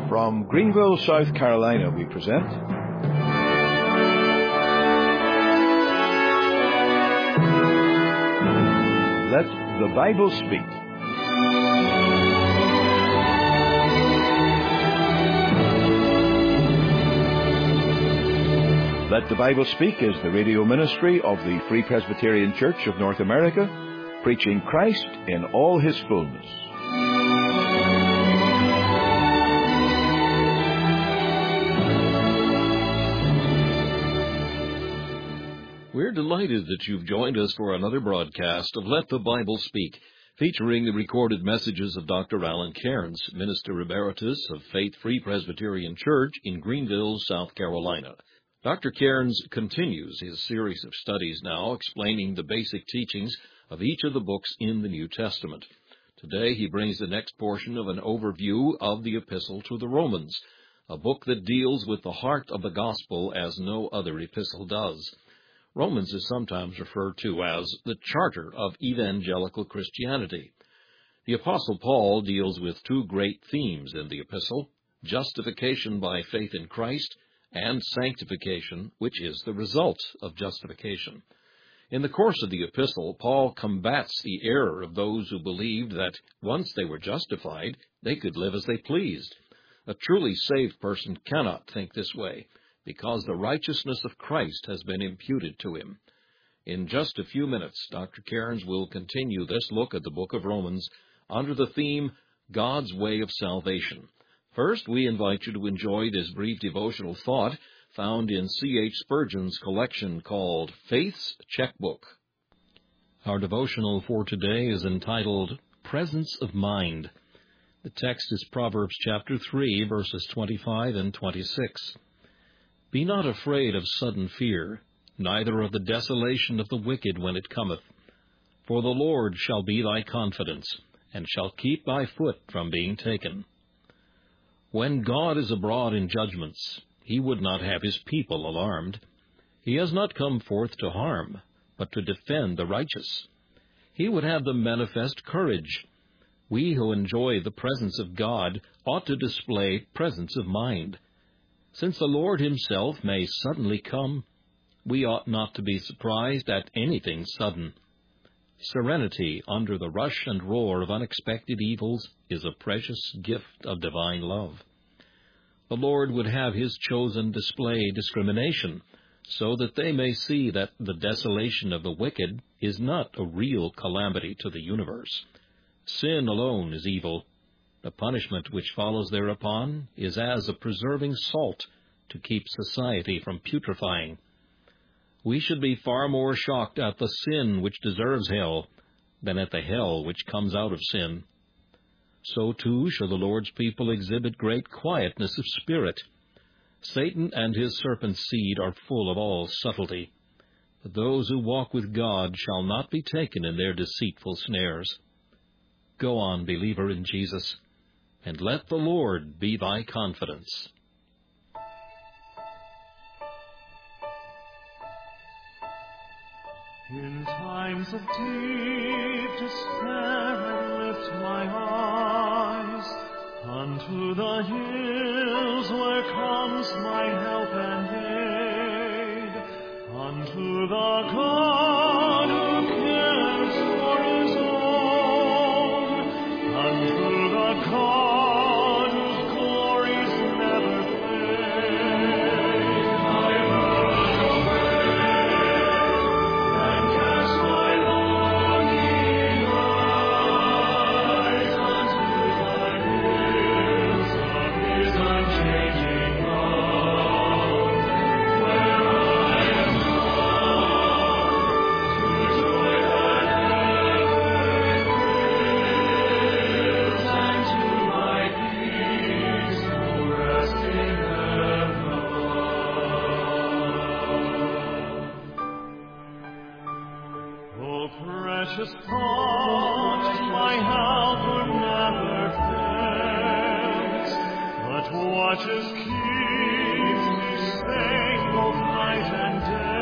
From Greenville, South Carolina, we present Let the Bible Speak. Let the Bible Speak is the radio ministry of the Free Presbyterian Church of North America, preaching Christ in all His fullness. We're delighted that you've joined us for another broadcast of Let the Bible Speak, featuring the recorded messages of Dr. Alan Cairns, Minister Emeritus of Faith Free Presbyterian Church in Greenville, South Carolina. Dr. Cairns continues his series of studies now, explaining the basic teachings of each of the books in the New Testament. Today he brings the next portion of an overview of the Epistle to the Romans, a book that deals with the heart of the gospel as no other epistle does. Romans is sometimes referred to as the charter of evangelical Christianity. The Apostle Paul deals with two great themes in the epistle: justification by faith in Christ and sanctification, which is the result of justification. In the course of the epistle, Paul combats the error of those who believed that once they were justified, they could live as they pleased. A truly saved person cannot think this way, because the righteousness of Christ has been imputed to him. In just a few minutes, Dr. Cairns will continue this look at the book of Romans under the theme, God's Way of Salvation. First, we invite you to enjoy this brief devotional thought found in C.H. Spurgeon's collection called Faith's Checkbook. Our devotional for today is entitled, Presence of Mind. The text is Proverbs chapter 3, verses 25 and 26. Be not afraid of sudden fear, neither of the desolation of the wicked when it cometh. For the Lord shall be thy confidence, and shall keep thy foot from being taken. When God is abroad in judgments, he would not have his people alarmed. He has not come forth to harm, but to defend the righteous. He would have them manifest courage. We who enjoy the presence of God ought to display presence of mind. Since the Lord himself may suddenly come, we ought not to be surprised at anything sudden. Serenity under the rush and roar of unexpected evils is a precious gift of divine love. The Lord would have his chosen display discrimination, so that they may see that the desolation of the wicked is not a real calamity to the universe. Sin alone is evil. The punishment which follows thereupon is as a preserving salt to keep society from putrefying. We should be far more shocked at the sin which deserves hell than at the hell which comes out of sin. So too shall the Lord's people exhibit great quietness of spirit. Satan and his serpent seed are full of all subtlety, but those who walk with God shall not be taken in their deceitful snares. Go on, believer in Jesus, and let the Lord be thy confidence. In times of deep despair I lift my eyes unto the hills where comes my help and aid, unto the God who cares for his own, unto the God whose glories never fade. I run away and cast my longing eyes unto the hills of his unchanging love, where I am gone to joy that precious thought, my helper never fails, but watches, keeps me safe both night and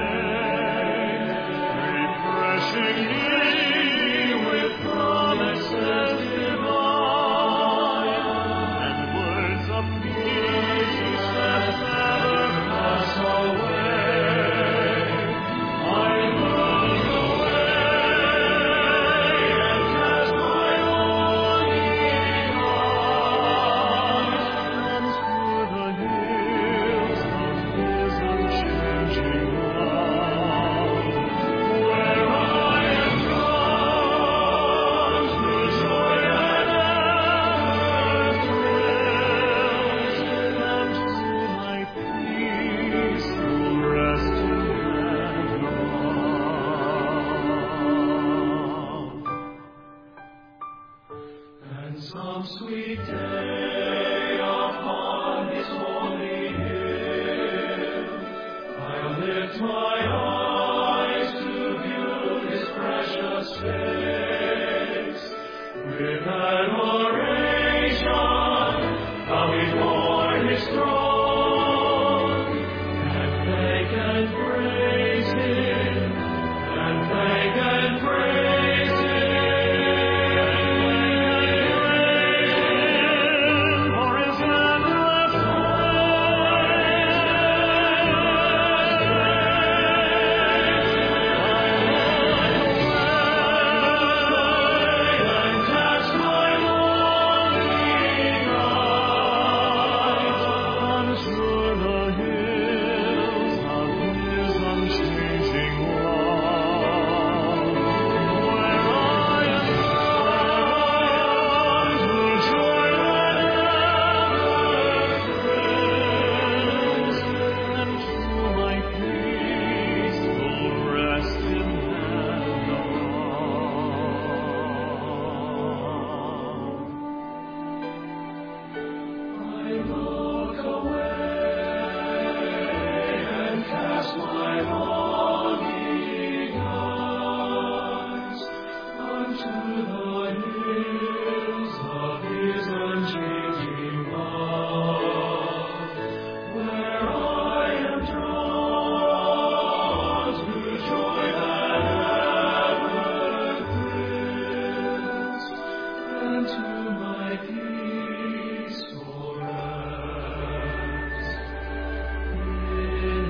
day, refreshing me with promises divine and words of peace. day upon His holy hill. I'll lift my eyes to view His precious face. With adoration, bow before His throne, and thank and praise Him, and thank and praise Him. For His endless and cast my longing eyes unto the hills of His unchanging love, where I am bound to joy that never thrills, and to my peaceful rest in heaven above. I look away and cast my longing eyes unto the hills of His unchanging love, where I am drawn to joy that ever thrills, and to my peaceful rest in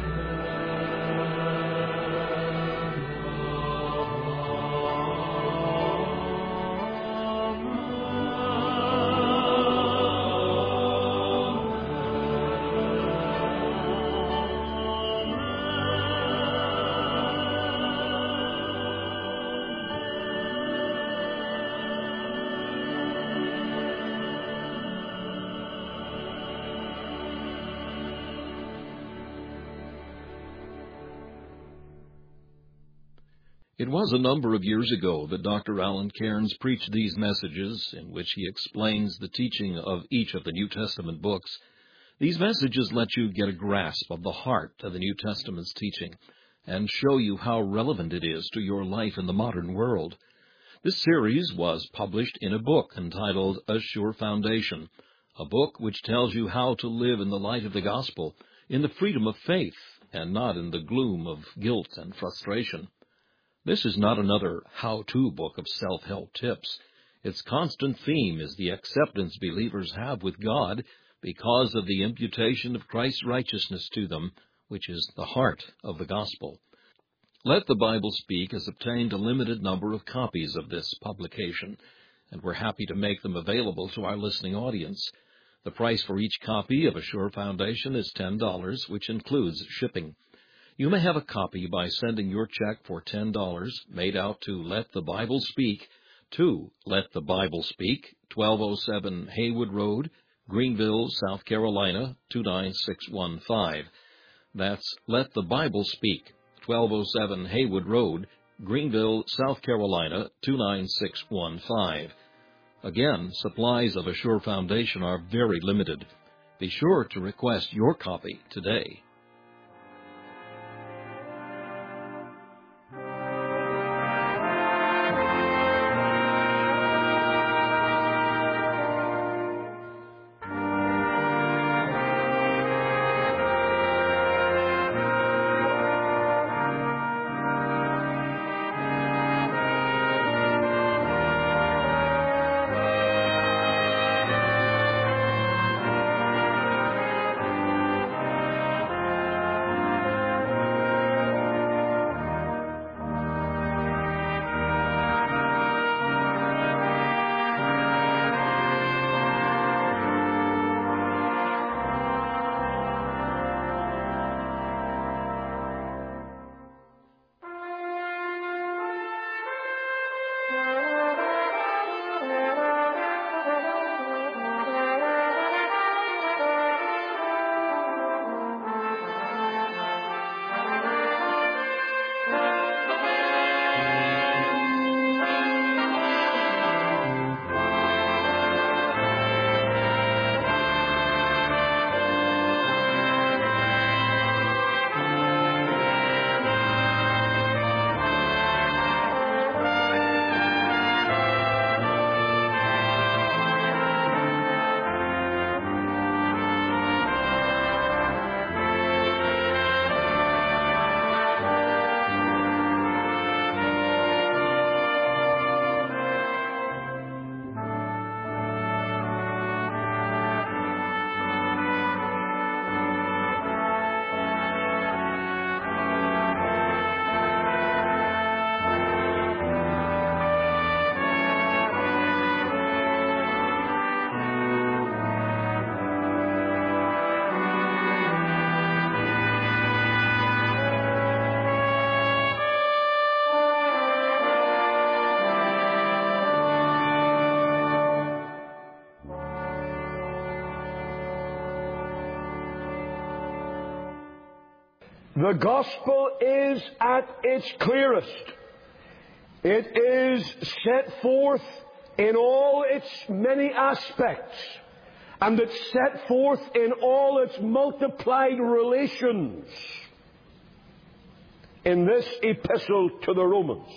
It was a number of years ago that Dr. Alan Cairns preached these messages in which he explains the teaching of each of the New Testament books. These messages let you get a grasp of the heart of the New Testament's teaching and show you how relevant it is to your life in the modern world. This series was published in a book entitled A Sure Foundation, a book which tells you how to live in the light of the gospel, in the freedom of faith, and not in the gloom of guilt and frustration. This is not another how-to book of self-help tips. Its constant theme is the acceptance believers have with God because of the imputation of Christ's righteousness to them, which is the heart of the gospel. Let the Bible Speak has obtained a limited number of copies of this publication, and we're happy to make them available to our listening audience. The price for each copy of A Sure Foundation is $10, which includes shipping. You may have a copy by sending your check for $10 made out to Let the Bible Speak, to Let the Bible Speak, 1207 Haywood Road, Greenville, South Carolina, 29615. That's Let the Bible Speak, 1207 Haywood Road, Greenville, South Carolina, 29615. Again, supplies of A Sure Foundation are very limited. Be sure to request your copy today. The gospel is at its clearest. It is set forth in all its many aspects, and it's set forth in all its multiplied relations in this epistle to the Romans.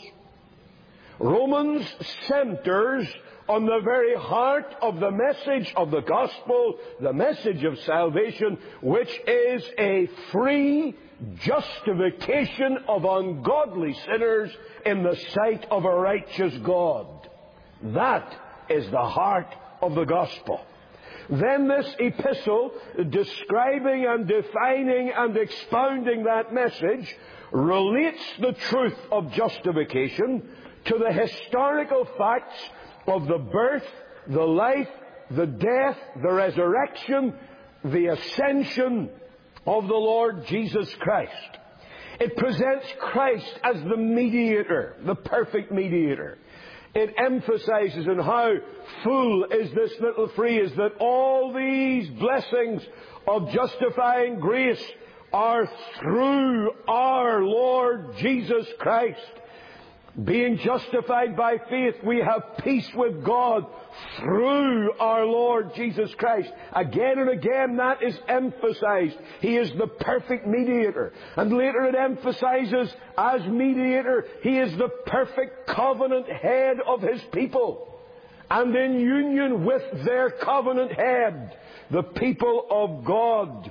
Romans centers on the very heart of the message of the gospel, the message of salvation, which is a free justification of ungodly sinners in the sight of a righteous God. That is the heart of the gospel. Then this epistle, describing and defining and expounding that message, relates the truth of justification to the historical facts of the birth, the life, the death, the resurrection, the ascension of the Lord Jesus Christ. It presents Christ as the mediator, the perfect mediator. It emphasizes in how full is this little phrase that all these blessings of justifying grace are through our Lord Jesus Christ. Being justified by faith, we have peace with God through our Lord Jesus Christ. Again and again that is emphasized. He is the perfect mediator. And later it emphasizes, as mediator, He is the perfect covenant head of His people. And in union with their covenant head, the people of God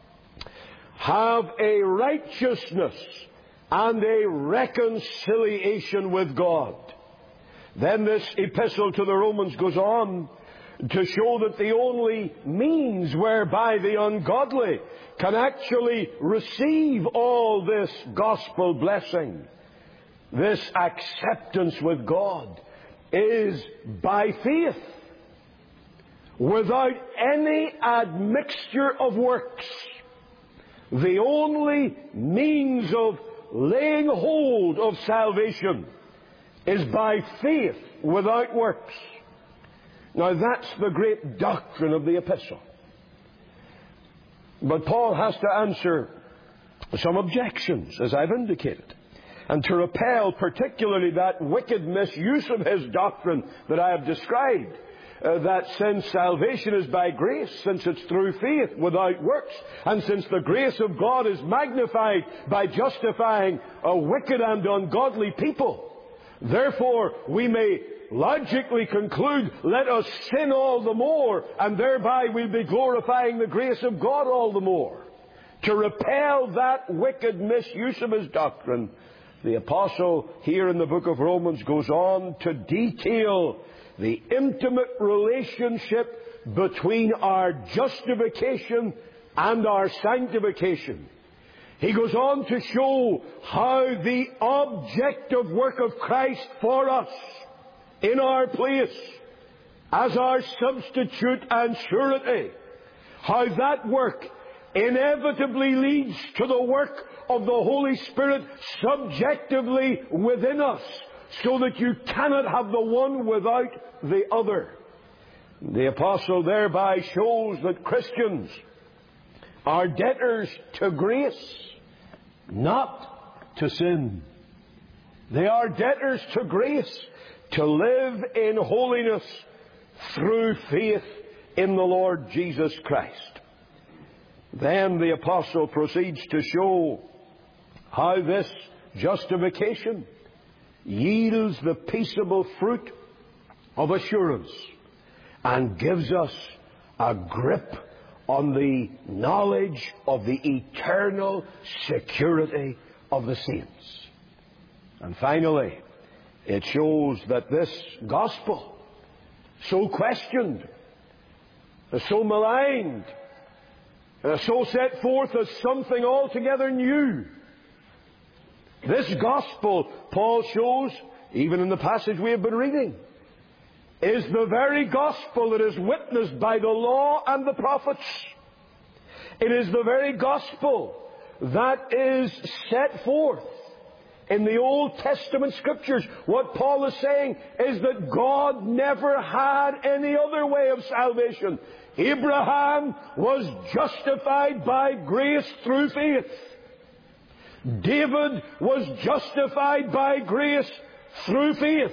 have a righteousness and a reconciliation with God. Then this epistle to the Romans goes on to show that the only means whereby the ungodly can actually receive all this gospel blessing, this acceptance with God, is by faith, without any admixture of works. The only means of laying hold of salvation is by faith without works. Now that's the great doctrine of the epistle. But Paul has to answer some objections, as I've indicated, and to repel particularly that wicked misuse of his doctrine that I have described. That since salvation is by grace, since it's through faith without works, and since the grace of God is magnified by justifying a wicked and ungodly people, therefore we may logically conclude, let us sin all the more, and thereby we'll be glorifying the grace of God all the more. To repel that wicked misuse of his doctrine, the apostle here in the book of Romans goes on to detail the intimate relationship between our justification and our sanctification. He goes on to show how the objective work of Christ for us, in our place, as our substitute and surety, how that work inevitably leads to the work of the Holy Spirit subjectively within us, so that you cannot have the one without the other. The apostle thereby shows that Christians are debtors to grace, not to sin. They are debtors to grace, to live in holiness through faith in the Lord Jesus Christ. Then the apostle proceeds to show how this justification yields the peaceable fruit of assurance and gives us a grip on the knowledge of the eternal security of the saints. And finally, it shows that this gospel, so questioned, so maligned, so set forth as something altogether new, this gospel, Paul shows, even in the passage we have been reading, is the very gospel that is witnessed by the law and the prophets. It is the very gospel that is set forth in the Old Testament Scriptures. What Paul is saying is that God never had any other way of salvation. Abraham was justified by grace through faith. David was justified by grace through faith.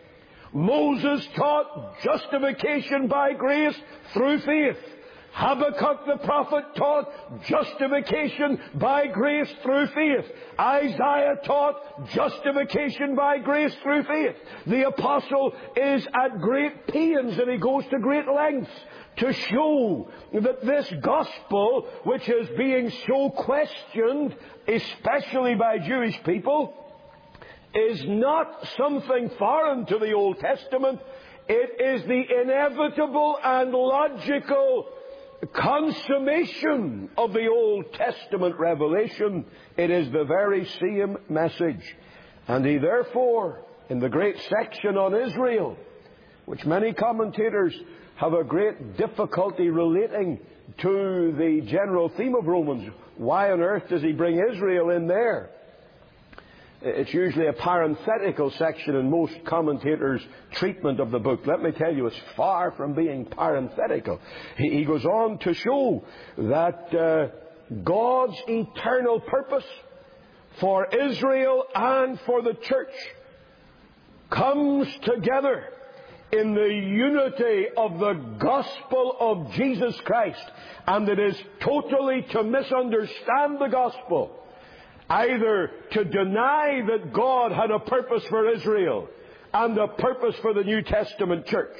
Moses taught justification by grace through faith. Habakkuk the prophet taught justification by grace through faith. Isaiah taught justification by grace through faith. The apostle is at great pains, and he goes to great lengths to show that this gospel, which is being so questioned, especially by Jewish people, is not something foreign to the Old Testament. It is the inevitable and logical consummation of the Old Testament revelation. It is the very same message. And he therefore, in the great section on Israel, which many commentators have a great difficulty relating to the general theme of Romans, why on earth does he bring Israel in there? It's usually a parenthetical section in most commentators' treatment of the book. Let me tell you, it's far from being parenthetical. He goes on to show that God's eternal purpose for Israel and for the church comes together in the unity of the gospel of Jesus Christ. And it is totally to misunderstand the gospel, either to deny that God had a purpose for Israel and a purpose for the New Testament church,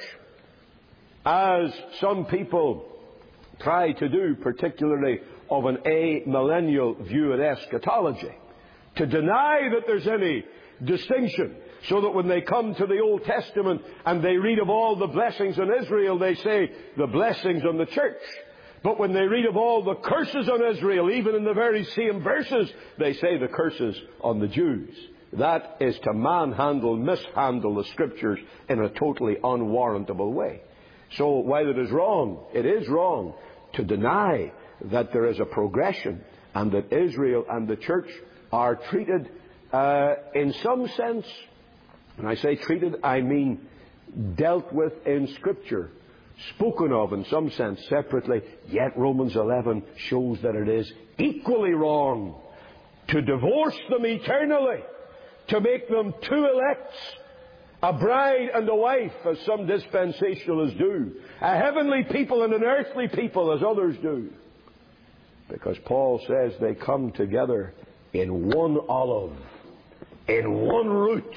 as some people try to do, particularly of an amillennial view in eschatology, to deny that there's any distinction, so that when they come to the Old Testament and they read of all the blessings on Israel, they say the blessings on the church. But when they read of all the curses on Israel, even in the very same verses, they say the curses on the Jews. That is to mishandle the Scriptures in a totally unwarrantable way. So while it is wrong to deny that there is a progression and that Israel and the church are treated in some sense. When I say treated, I mean dealt with in Scripture, spoken of in some sense separately. Yet Romans 11 shows that it is equally wrong to divorce them eternally, to make them two elects, a bride and a wife, as some dispensationalists do, a heavenly people and an earthly people, as others do. Because Paul says they come together in one olive, in one root,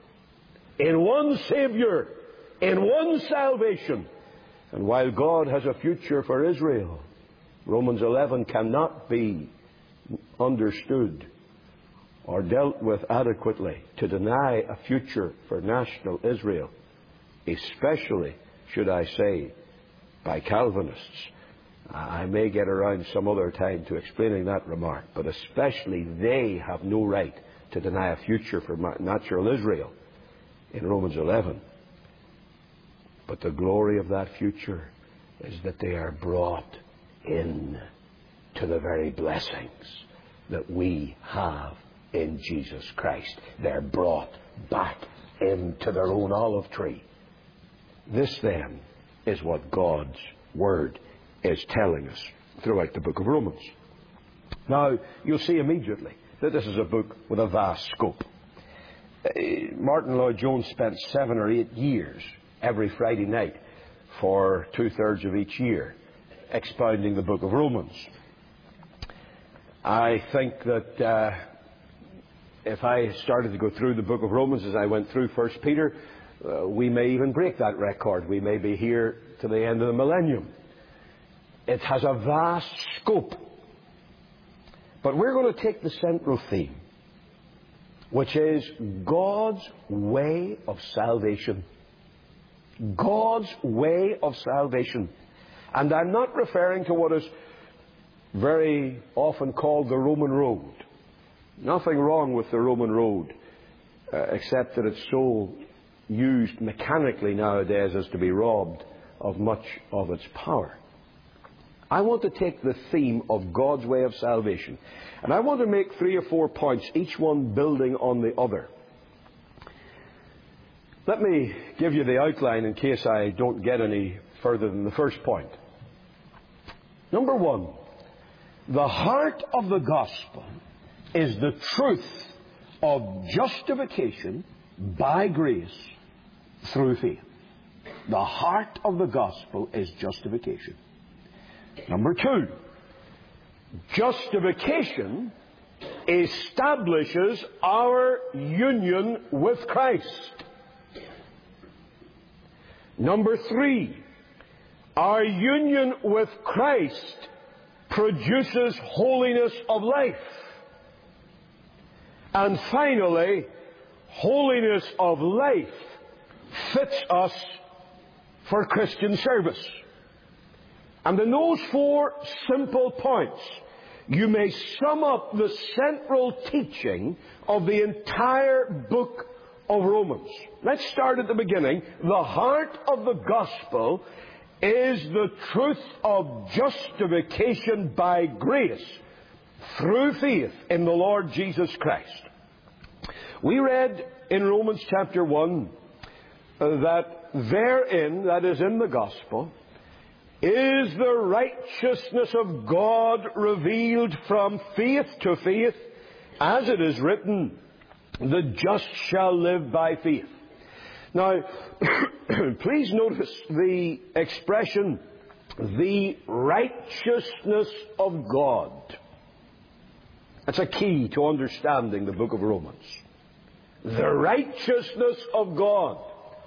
in one Savior, in one salvation. And while God has a future for Israel, Romans 11 cannot be understood or dealt with adequately to deny a future for national Israel, especially, should I say, by Calvinists. I may get around some other time to explaining that remark, but especially they have no right to deny a future for natural Israel in Romans 11. But the glory of that future is that they are brought in to the very blessings that we have in Jesus Christ. They're brought back into their own olive tree. This, then, is what God's Word is telling us throughout the book of Romans. Now, you'll see immediately that this is a book with a vast scope. Martin Lloyd-Jones spent 7 or 8 years every Friday night for 2/3 of each year expounding the book of Romans. I think that if I started to go through the book of Romans as I went through 1 Peter, we may even break that record. We may be here to the end of the millennium. It has a vast scope. But we're going to take the central theme, which is God's way of salvation. God's way of salvation. And I'm not referring to what is very often called the Roman road. Nothing wrong with the Roman road, except that it's so used mechanically nowadays as to be robbed of much of its power. I want to take the theme of God's way of salvation, and I want to make 3 or 4 points, each one building on the other. Let me give you the outline in case I don't get any further than the first point. Number 1, the heart of the gospel is the truth of justification by grace through faith. The heart of the gospel is justification. Number two, justification establishes our union with Christ. Number three, our union with Christ produces holiness of life. And finally, holiness of life fits us for Christian service. And in those four simple points, you may sum up the central teaching of the entire book of Romans. Let's start at the beginning. The heart of the gospel is the truth of justification by grace through faith in the Lord Jesus Christ. We read in Romans chapter 1 that therein, that is in the gospel, is the righteousness of God revealed from faith to faith, as it is written, the just shall live by faith. Now, please notice the expression, the righteousness of God. That's a key to understanding the book of Romans. The righteousness of God.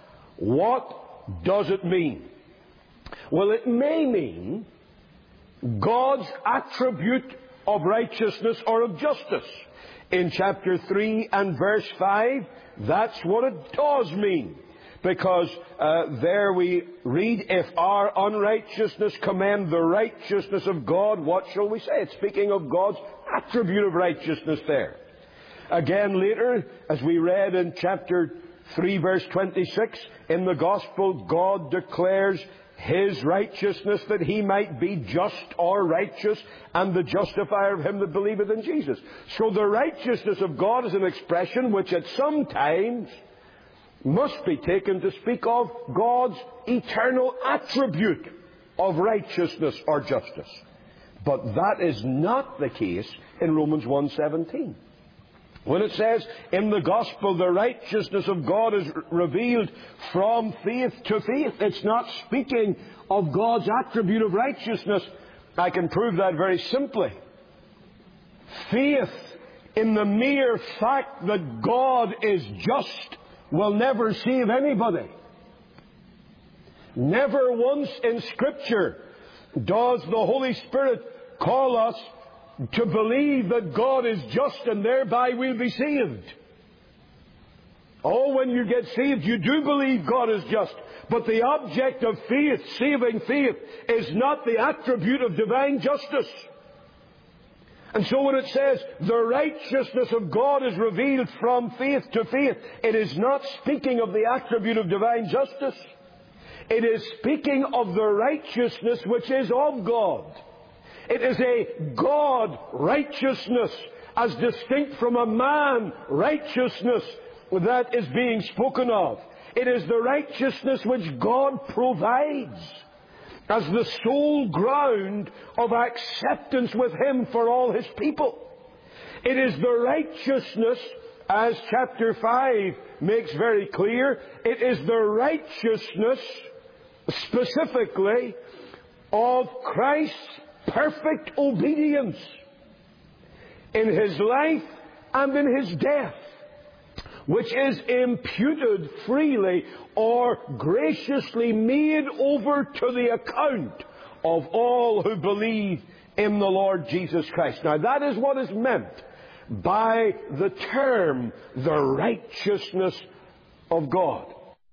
What does it mean? Well, it may mean God's attribute of righteousness or of justice. In chapter 3 and verse 5, that's what it does mean. Because there we read, if our unrighteousness commend the righteousness of God, what shall we say? It's speaking of God's attribute of righteousness there. Again later, as we read in chapter 3 verse 26, in the gospel God declares His righteousness, that He might be just or righteous, and the justifier of him that believeth in Jesus. So the righteousness of God is an expression which at some times must be taken to speak of God's eternal attribute of righteousness or justice. But that is not the case in Romans 1:17. When it says, in the gospel, the righteousness of God is revealed from faith to faith, it's not speaking of God's attribute of righteousness. I can prove that very simply. Faith in the mere fact that God is just will never save anybody. Never once in Scripture does the Holy Spirit call us to believe that God is just and thereby we'll be saved. Oh, when you get saved, you do believe God is just. But the object of faith, saving faith, is not the attribute of divine justice. And so when it says, the righteousness of God is revealed from faith to faith, it is not speaking of the attribute of divine justice. It is speaking of the righteousness which is of God. It is a God righteousness as distinct from a man righteousness that is being spoken of. It is the righteousness which God provides as the sole ground of acceptance with Him for all His people. It is the righteousness, as chapter 5 makes very clear, it is the righteousness specifically of Christ's perfect obedience in His life and in His death, which is imputed freely or graciously made over to the account of all who believe in the Lord Jesus Christ. Now that is what is meant by the term, the righteousness of God.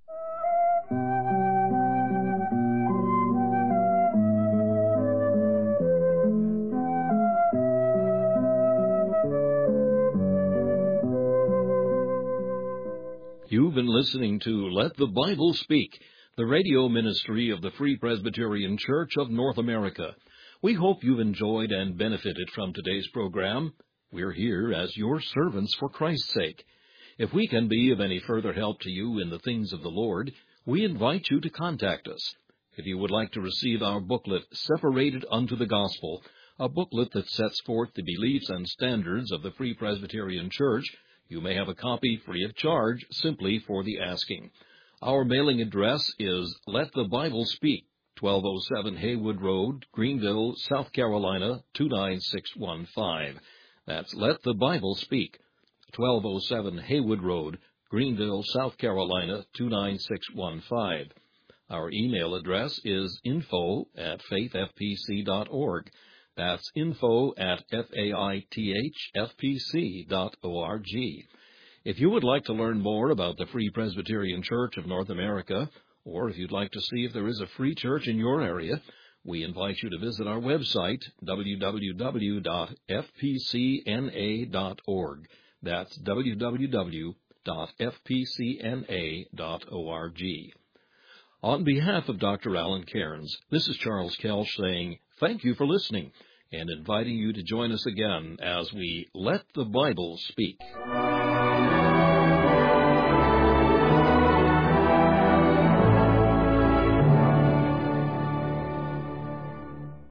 You've been listening to Let the Bible Speak, the radio ministry of the Free Presbyterian Church of North America. We hope you've enjoyed and benefited from today's program. We're here as your servants for Christ's sake. If we can be of any further help to you in the things of the Lord, we invite you to contact us. If you would like to receive our booklet, Separated unto the Gospel, a booklet that sets forth the beliefs and standards of the Free Presbyterian Church. You may have a copy free of charge simply for the asking. Our mailing address is Let the Bible Speak, 1207 Haywood Road, Greenville, South Carolina, 29615. That's Let the Bible Speak, 1207 Haywood Road, Greenville, South Carolina, 29615. Our email address is info@faithfpc.org. That's info@faithfpc.org. If you would like to learn more about the Free Presbyterian Church of North America, or if you'd like to see if there is a free church in your area, we invite you to visit our website, www.fpcna.org. That's www.fpcna.org. On behalf of Dr. Alan Cairns, this is Charles Kelch saying thank you for listening and inviting you to join us again as we Let the Bible Speak.